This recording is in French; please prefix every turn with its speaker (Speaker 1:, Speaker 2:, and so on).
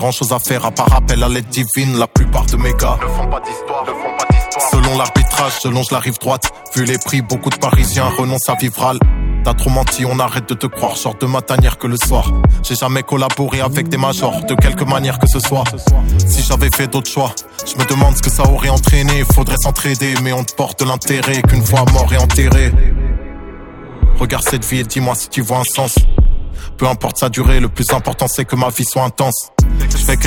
Speaker 1: grand chose à faire à part appel à l'aide divine. La plupart de mes gars
Speaker 2: ne font pas d'histoire, ne font pas d'histoire.
Speaker 1: selon l'arbitrage, selon la rive droite. Vu les prix, beaucoup de Parisiens renoncent à vivre à T'as trop menti, on arrête de te croire. Sors de ma tanière que le soir. J'ai jamais collaboré avec des majors, de quelque manière que ce soit. Si j'avais fait d'autres choix, je me demande ce que ça aurait entraîné. Faudrait s'entraider, mais on te porte de l'intérêt qu'une fois mort et enterré. Regarde cette vie et dis-moi si tu vois un sens. Peu importe sa durée, le plus important c'est que ma vie soit intense. Je fais